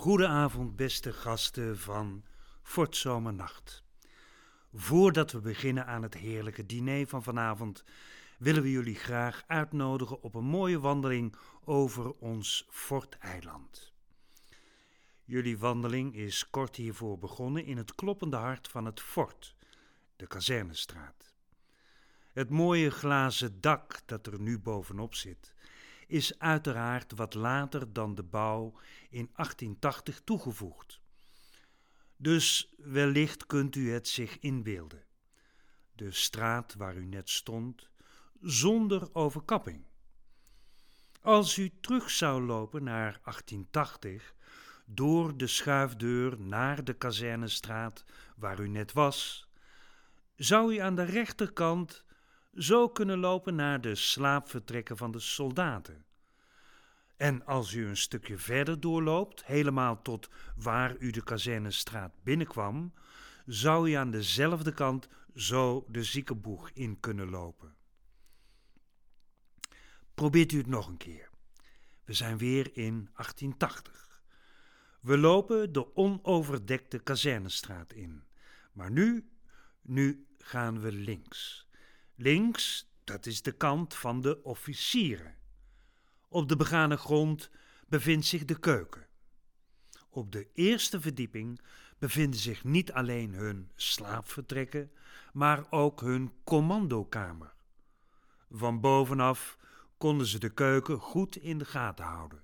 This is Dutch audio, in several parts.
Goedenavond, beste gasten van Fort Zomernacht. Voordat we beginnen aan het heerlijke diner van vanavond, willen we jullie graag uitnodigen op een mooie wandeling over ons forteiland. Jullie wandeling is kort hiervoor begonnen in het kloppende hart van het fort, de Kazernestraat. Het mooie glazen dak dat er nu bovenop zit, is uiteraard wat later dan de bouw in 1880 toegevoegd. Dus wellicht kunt u het zich inbeelden. De straat waar u net stond, zonder overkapping. Als u terug zou lopen naar 1880, door de schuifdeur naar de Kazernestraat waar u net was, zou u aan de rechterkant zo kunnen lopen naar de slaapvertrekken van de soldaten. En als u een stukje verder doorloopt, helemaal tot waar u de Kazernestraat binnenkwam, zou u aan dezelfde kant zo de ziekenboeg in kunnen lopen. Probeert u het nog een keer. We zijn weer in 1880. We lopen de onoverdekte Kazernestraat in. Maar nu gaan we links. Links, dat is de kant van de officieren. Op de begane grond bevindt zich de keuken. Op de eerste verdieping bevinden zich niet alleen hun slaapvertrekken, maar ook hun commandokamer. Van bovenaf konden ze de keuken goed in de gaten houden.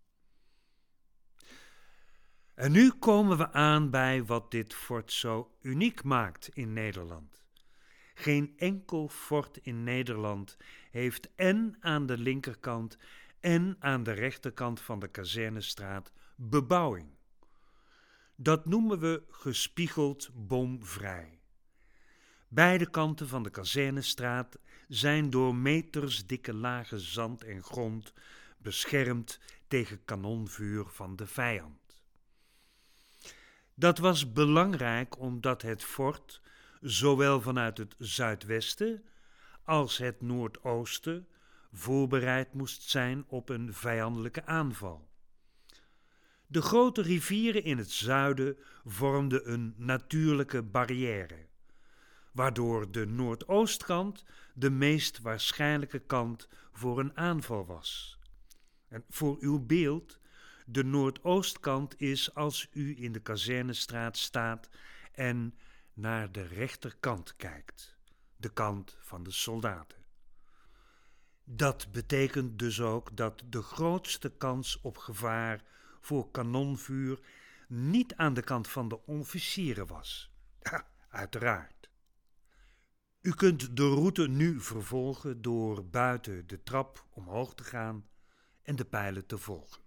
En nu komen we aan bij wat dit fort zo uniek maakt in Nederland. Geen enkel fort in Nederland heeft en aan de linkerkant en aan de rechterkant van de Kazernestraat bebouwing. Dat noemen we gespiegeld boomvrij. Beide kanten van de Kazernestraat zijn door metersdikke lagen zand en grond beschermd tegen kanonvuur van de vijand. Dat was belangrijk omdat het fort zowel vanuit het zuidwesten als het noordoosten voorbereid moest zijn op een vijandelijke aanval. De grote rivieren in het zuiden vormden een natuurlijke barrière, waardoor de noordoostkant de meest waarschijnlijke kant voor een aanval was. En voor uw beeld, de noordoostkant is als u in de Kazernestraat staat en naar de rechterkant kijkt, de kant van de soldaten. Dat betekent dus ook dat de grootste kans op gevaar voor kanonvuur niet aan de kant van de officieren was. Ja, uiteraard. U kunt de route nu vervolgen door buiten de trap omhoog te gaan en de pijlen te volgen.